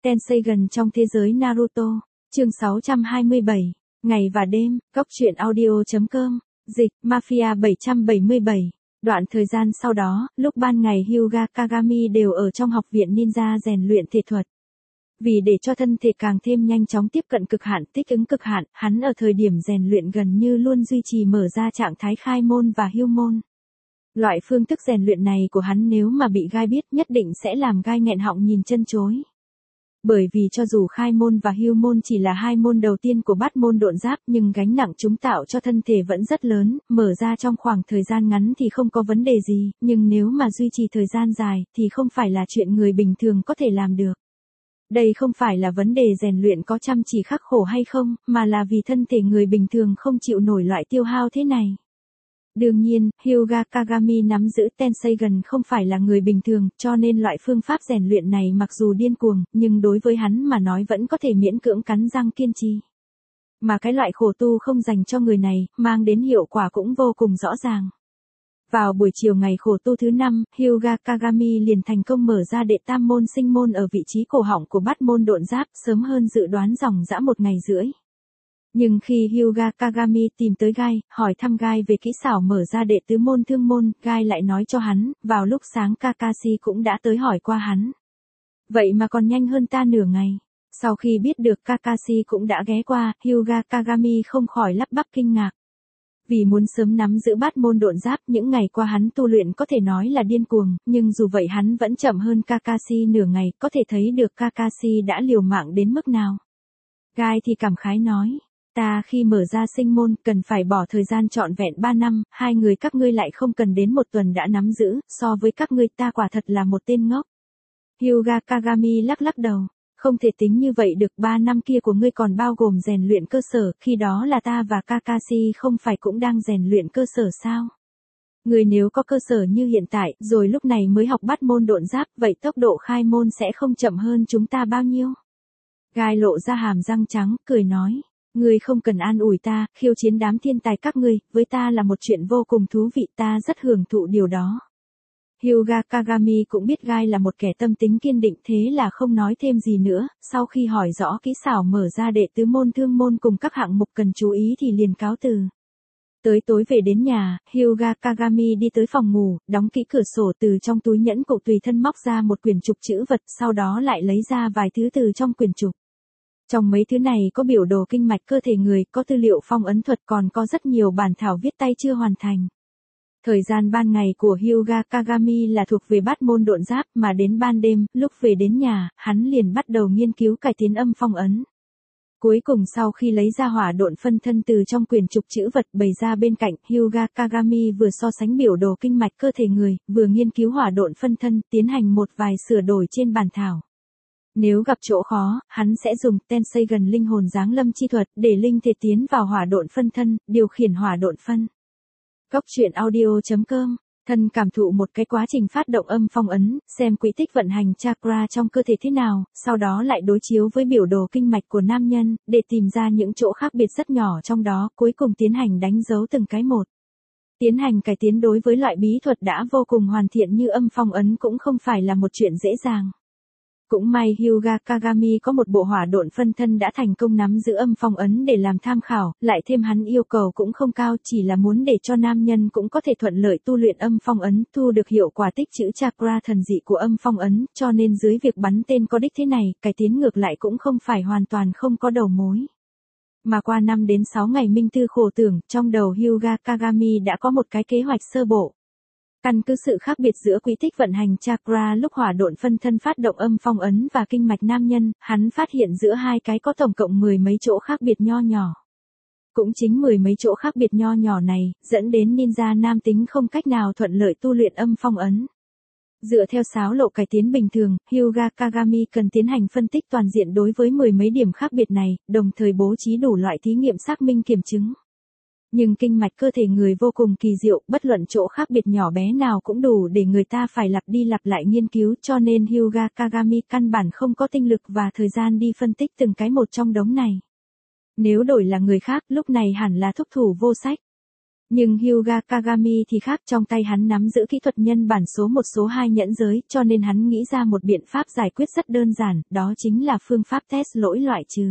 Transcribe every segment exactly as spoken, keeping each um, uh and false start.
Tenseigan trong thế giới Naruto, chương sáu trăm hai mươi bảy, ngày và đêm, góc truyện audio.com, dịch, Mafia bảy trăm bảy mươi bảy. Đoạn thời gian sau đó, lúc ban ngày Hyuga Kagami đều ở trong học viện ninja rèn luyện thể thuật. Vì để cho thân thể càng thêm nhanh chóng tiếp cận cực hạn, thích ứng cực hạn, hắn ở thời điểm rèn luyện gần như luôn duy trì mở ra trạng thái khai môn và hưu môn. Loại phương thức rèn luyện này của hắn nếu mà bị gai biết nhất định sẽ làm gai nghẹn họng nhìn chân chối. Bởi vì cho dù khai môn và hưu môn chỉ là hai môn đầu tiên của bát môn độn giáp nhưng gánh nặng chúng tạo cho thân thể vẫn rất lớn, mở ra trong khoảng thời gian ngắn thì không có vấn đề gì, nhưng nếu mà duy trì thời gian dài thì không phải là chuyện người bình thường có thể làm được. Đây không phải là vấn đề rèn luyện có chăm chỉ khắc khổ hay không, mà là vì thân thể người bình thường không chịu nổi loại tiêu hao thế này. Đương nhiên, Hyuga Kagami nắm giữ Tenseigan không phải là người bình thường, cho nên loại phương pháp rèn luyện này mặc dù điên cuồng, nhưng đối với hắn mà nói vẫn có thể miễn cưỡng cắn răng kiên trì. Mà cái loại khổ tu không dành cho người này, mang đến hiệu quả cũng vô cùng rõ ràng. Vào buổi chiều ngày khổ tu thứ năm, Hyuga Kagami liền thành công mở ra đệ tam môn sinh môn ở vị trí cổ họng của bát môn độn giáp, sớm hơn dự đoán dòng dã một ngày rưỡi. Nhưng khi Hyuga Kagami tìm tới Gai, hỏi thăm Gai về kỹ xảo mở ra đệ tứ môn thương môn, Gai lại nói cho hắn, vào lúc sáng Kakashi cũng đã tới hỏi qua hắn. Vậy mà còn nhanh hơn ta nửa ngày. Sau khi biết được Kakashi cũng đã ghé qua, Hyuga Kagami không khỏi lắp bắp kinh ngạc. Vì muốn sớm nắm giữ bát môn độn giáp, những ngày qua hắn tu luyện có thể nói là điên cuồng, nhưng dù vậy hắn vẫn chậm hơn Kakashi nửa ngày, có thể thấy được Kakashi đã liều mạng đến mức nào. Gai thì cảm khái nói. Ta khi mở ra sinh môn cần phải bỏ thời gian trọn vẹn ba năm, hai người các ngươi lại không cần đến một tuần đã nắm giữ, so với các ngươi ta quả thật là một tên ngốc. Hyuga Kagami lắc lắc đầu, không thể tính như vậy được, ba năm kia của ngươi còn bao gồm rèn luyện cơ sở, khi đó là ta và Kakashi không phải cũng đang rèn luyện cơ sở sao? Ngươi nếu có cơ sở như hiện tại, rồi lúc này mới học bát môn độn giáp, vậy tốc độ khai môn sẽ không chậm hơn chúng ta bao nhiêu? Gai lộ ra hàm răng trắng, cười nói. Ngươi không cần an ủi ta, khiêu chiến đám thiên tài các ngươi, với ta là một chuyện vô cùng thú vị, ta rất hưởng thụ điều đó. Hyuga Kagami cũng biết Gai là một kẻ tâm tính kiên định, thế là không nói thêm gì nữa, sau khi hỏi rõ kỹ xảo mở ra đệ tứ môn thương môn cùng các hạng mục cần chú ý thì liền cáo từ. Tới tối về đến nhà, Hyuga Kagami đi tới phòng ngủ, đóng kỹ cửa sổ, từ trong túi nhẫn cụ tùy thân móc ra một quyển trục chữ vật, sau đó lại lấy ra vài thứ từ trong quyển trục. Trong mấy thứ này có biểu đồ kinh mạch cơ thể người, có tư liệu phong ấn thuật, còn có rất nhiều bản thảo viết tay chưa hoàn thành. Thời gian ban ngày của Hyuga Kagami là thuộc về bát môn độn giáp, mà đến ban đêm, lúc về đến nhà, hắn liền bắt đầu nghiên cứu cải tiến âm phong ấn. Cuối cùng sau khi lấy ra hỏa độn phân thân từ trong quyển trục chữ vật bày ra bên cạnh, Hyuga Kagami vừa so sánh biểu đồ kinh mạch cơ thể người, vừa nghiên cứu hỏa độn phân thân, tiến hành một vài sửa đổi trên bản thảo. Nếu gặp chỗ khó, hắn sẽ dùng Tenseigan linh hồn giáng lâm chi thuật để linh thể tiến vào hỏa độn phân thân, điều khiển hỏa độn phân. Góc truyện audio.com, thân cảm thụ một cái quá trình phát động âm phong ấn, xem quỹ tích vận hành chakra trong cơ thể thế nào, sau đó lại đối chiếu với biểu đồ kinh mạch của nam nhân, để tìm ra những chỗ khác biệt rất nhỏ trong đó, cuối cùng tiến hành đánh dấu từng cái một. Tiến hành cải tiến đối với loại bí thuật đã vô cùng hoàn thiện như âm phong ấn cũng không phải là một chuyện dễ dàng. Cũng may Hyuga Kagami có một bộ hỏa độn phân thân đã thành công nắm giữ âm phong ấn để làm tham khảo, lại thêm hắn yêu cầu cũng không cao, chỉ là muốn để cho nam nhân cũng có thể thuận lợi tu luyện âm phong ấn, thu được hiệu quả tích trữ chakra thần dị của âm phong ấn, cho nên dưới việc bắn tên có đích thế này, cải tiến ngược lại cũng không phải hoàn toàn không có đầu mối. Mà qua năm đến sáu ngày minh tư khổ tưởng, trong đầu Hyuga Kagami đã có một cái kế hoạch sơ bộ. Căn cứ sự khác biệt giữa quỹ tích vận hành chakra lúc hỏa độn phân thân phát động âm phong ấn và kinh mạch nam nhân, hắn phát hiện giữa hai cái có tổng cộng mười mấy chỗ khác biệt nho nhỏ. Cũng chính mười mấy chỗ khác biệt nho nhỏ này, dẫn đến ninja nam tính không cách nào thuận lợi tu luyện âm phong ấn. Dựa theo sáo lộ cải tiến bình thường, Hyuga Kagami cần tiến hành phân tích toàn diện đối với mười mấy điểm khác biệt này, đồng thời bố trí đủ loại thí nghiệm xác minh kiểm chứng. Nhưng kinh mạch cơ thể người vô cùng kỳ diệu, bất luận chỗ khác biệt nhỏ bé nào cũng đủ để người ta phải lặp đi lặp lại nghiên cứu, cho nên Hyuga Kagami căn bản không có tinh lực và thời gian đi phân tích từng cái một trong đống này. Nếu đổi là người khác, lúc này hẳn là thúc thủ vô sách. Nhưng Hyuga Kagami thì khác, trong tay hắn nắm giữ kỹ thuật nhân bản số một số hai nhẫn giới, cho nên hắn nghĩ ra một biện pháp giải quyết rất đơn giản, đó chính là phương pháp test lỗi loại trừ.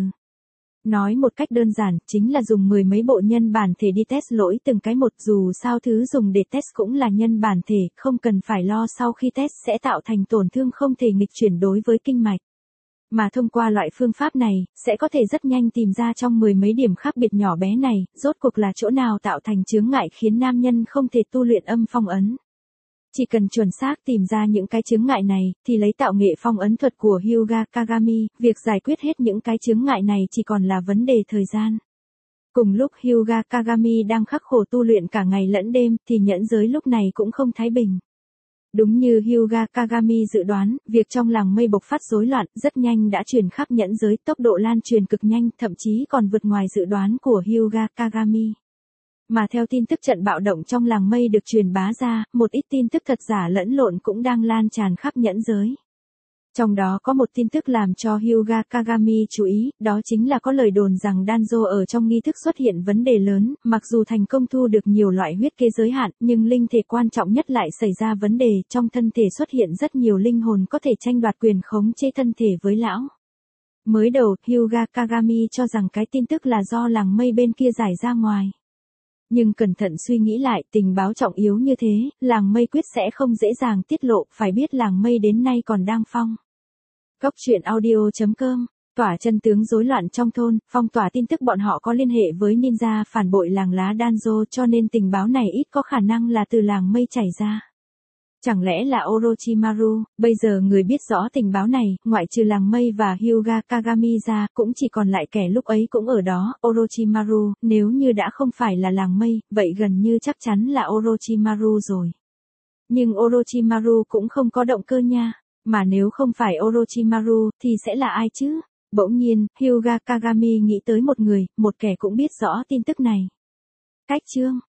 Nói một cách đơn giản, chính là dùng mười mấy bộ nhân bản thể đi test lỗi từng cái một, dù sao thứ dùng để test cũng là nhân bản thể, không cần phải lo sau khi test sẽ tạo thành tổn thương không thể nghịch chuyển đối với kinh mạch. Mà thông qua loại phương pháp này, sẽ có thể rất nhanh tìm ra trong mười mấy điểm khác biệt nhỏ bé này, rốt cuộc là chỗ nào tạo thành chướng ngại khiến nam nhân không thể tu luyện âm phong ấn. Chỉ cần chuẩn xác tìm ra những cái chướng ngại này, thì lấy tạo nghệ phong ấn thuật của Hyuga Kagami, việc giải quyết hết những cái chướng ngại này chỉ còn là vấn đề thời gian. Cùng lúc Hyuga Kagami đang khắc khổ tu luyện cả ngày lẫn đêm, thì nhẫn giới lúc này cũng không thái bình. Đúng như Hyuga Kagami dự đoán, việc trong làng mây bộc phát rối loạn rất nhanh đã truyền khắp nhẫn giới, tốc độ lan truyền cực nhanh, thậm chí còn vượt ngoài dự đoán của Hyuga Kagami. Mà theo tin tức trận bạo động trong làng mây được truyền bá ra, một ít tin tức thật giả lẫn lộn cũng đang lan tràn khắp nhẫn giới. Trong đó có một tin tức làm cho Hyuga Kagami chú ý, đó chính là có lời đồn rằng Danzo ở trong nghi thức xuất hiện vấn đề lớn, mặc dù thành công thu được nhiều loại huyết kế giới hạn, nhưng linh thể quan trọng nhất lại xảy ra vấn đề, trong thân thể xuất hiện rất nhiều linh hồn có thể tranh đoạt quyền khống chế thân thể với lão. Mới đầu, Hyuga Kagami cho rằng cái tin tức là do làng mây bên kia giải ra ngoài. Nhưng cẩn thận suy nghĩ lại, tình báo trọng yếu như thế, làng mây quyết sẽ không dễ dàng tiết lộ, phải biết làng mây đến nay còn đang phong. Góc truyện audio chấm com, tỏa chân tướng rối loạn trong thôn, phong tỏa tin tức bọn họ có liên hệ với ninja phản bội làng lá Danzo, cho nên tình báo này ít có khả năng là từ làng mây chảy ra. Chẳng lẽ là Orochimaru? Bây giờ người biết rõ tình báo này, ngoại trừ làng mây và Hyuga Kagami ra, cũng chỉ còn lại kẻ lúc ấy cũng ở đó, Orochimaru. Nếu như đã không phải là làng mây, vậy gần như chắc chắn là Orochimaru rồi. Nhưng Orochimaru cũng không có động cơ nha. Mà nếu không phải Orochimaru, thì sẽ là ai chứ? Bỗng nhiên, Hyuga Kagami nghĩ tới một người, một kẻ cũng biết rõ tin tức này. Cách chương